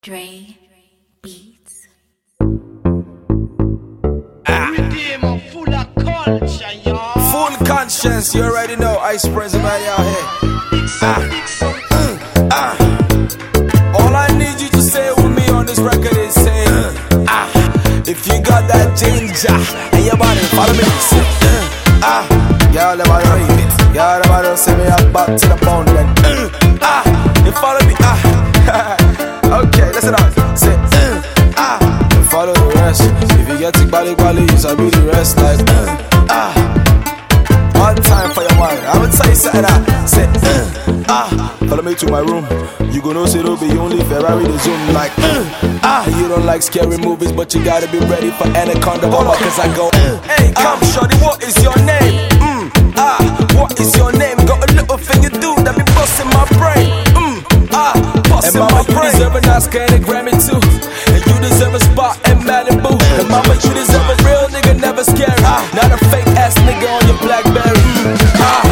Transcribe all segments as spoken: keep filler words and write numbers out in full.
Dre Beats. Ah. Full of culture, y'all. Full conscience, you already know. Ice President out here. Ah. Mm. Ah. All I need you to say with me on this record is say, uh. ah. If you got that ginger and your body, follow me. Say, uh. ah. Y'all never know it. Y'all never know. Say me up back to the bone then. Uh. Ah. You follow me. Ah. Okay, listen up. Say, uh. ah. You follow the rest. If you get to Bali Bali, you shall be the rest. Like, uh. ah. One time for your mind. I will tell you something. I say, uh, ah, follow me to my room. You gon' know say don't be only Ferrari the zoom. Like, uh, ah, you don't like scary movies, but you gotta be ready for Anaconda. Hold on, cause I go, uh, hey, come, uh, shorty, what is your name? Mm, ah, what is your name? Got a little thing you do that be busting my brain. Mm, ah, busting my brain. You deserve an Oscar and a Grammy too, and you deserve a spot in Malibu. And mama, you deserve a real nigga, never scary. Ah, not a fake ass nigga on your Blackberry. Ah,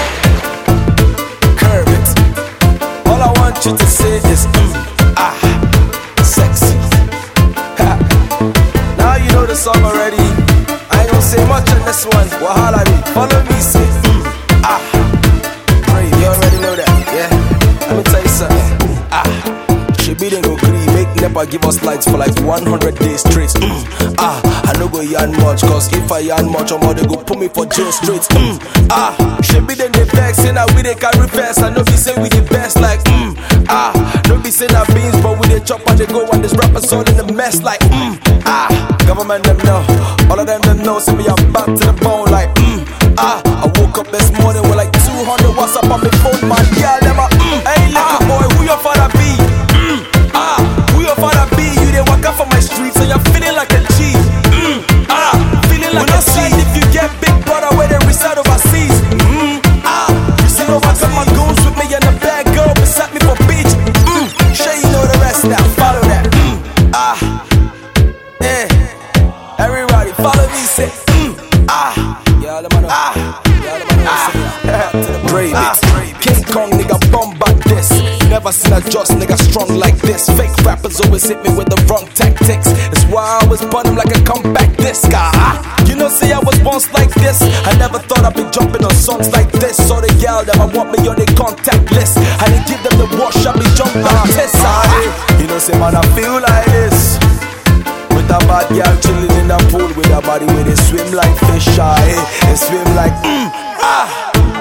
curve it. All I want you to say is mm, ah, sexy. Ha. Now you know the song already. I ain't gonna say much on this one. Wahala me, follow me, say mm, ah. Right, you already know that, yeah. Let me tell you something. Ah. She be then go green, make never give us lights for like one hundred days straight. Mm, ah, I no go yarn much, cause if I yarn much, I'm they go put me for jail straight. Mm, ah, she be then they vex, say now we they carry fast. I know be say we the best, like mm, ah, no be say now beans, but we they chop and they go and this rappers all in the mess, like mm, ah, government them know, all of them them know, say me I'm back to the bone, like mm, ah, I woke up this morning with like two hundred WhatsApp on my phone, man, yeah, them a mm, hey little boy, who your father be? Ah, who your father be? You they walk out from my streets and you're feeling like a G. Mm, ah, feeling like a G. If you get big brother where they reside overseas. Mm, ah, you see over some my goons with me and a bad girl beside me for beach. Mm, sure you know the rest now. Follow that. Mm, ah, eh. Everybody follow me. Say, mm, ah, y'all let me know. Ah, y'all let me know. Ah, Dre Beats. King Kong nigga bomb back this. Never seen a just nigga strong like this. Fake rappers always hit me with the wrong tactics. It's why I was burn 'em like a comeback disc. Ah, you know, see I was once like this. I never thought I'd be jumping on songs like this. So the gal that I want me on the contact list. I didn't give them the wash, I be jumping on this. Ah, you know, say man, I feel like this. With a bad girl chilling in the pool with a body where they swim like fish. Ah, eh, they swim like mm, ah.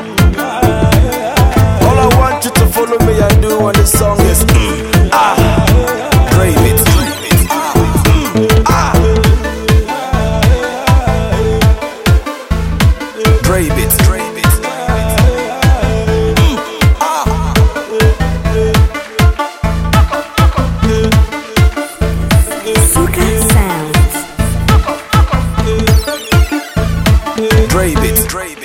All I want you to follow me and do on this song is mm, ah, Dre Beats. Mm, ah, Dre Beats. Dre Beats. Mm, ah, Suka Sounds. Dre Beats. Dre